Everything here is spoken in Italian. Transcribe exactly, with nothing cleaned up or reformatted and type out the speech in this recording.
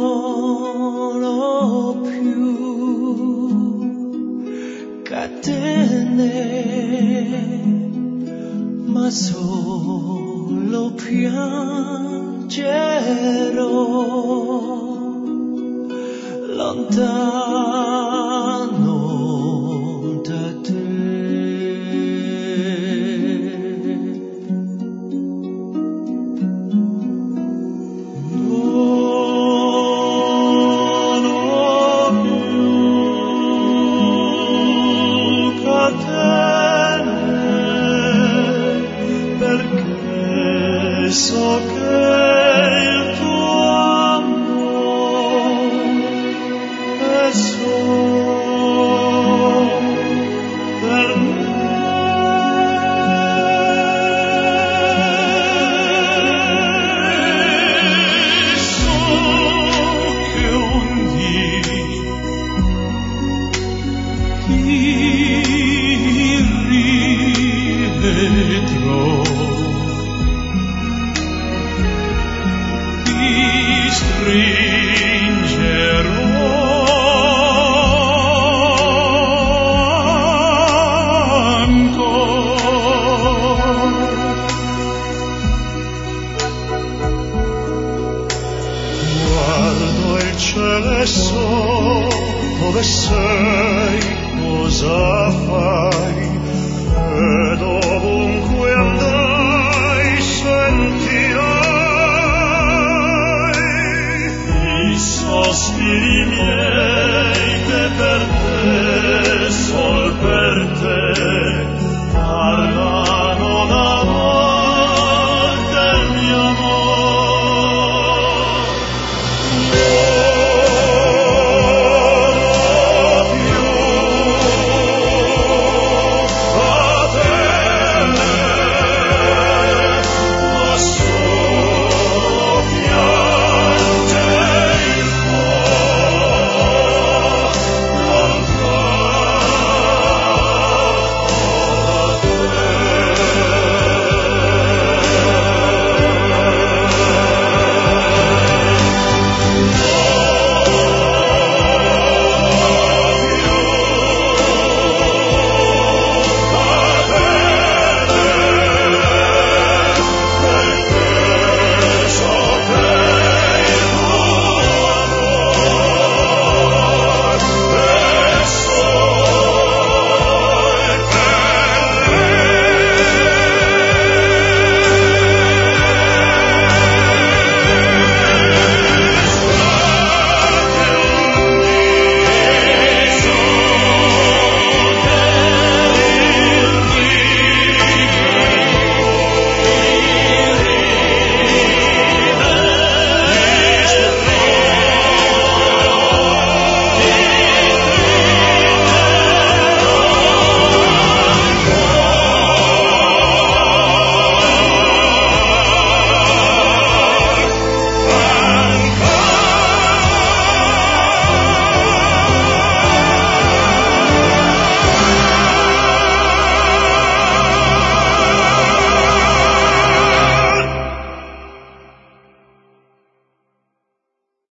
sono più catene, ma solo piangerò lontano da te. Non ho più catene, perché so che il tuo amore è solo per me. So che un dì ti rivedrò, ti stringerò ancora. Guardo il cielo e so dove sei, cosa fai, ed ovunque andrai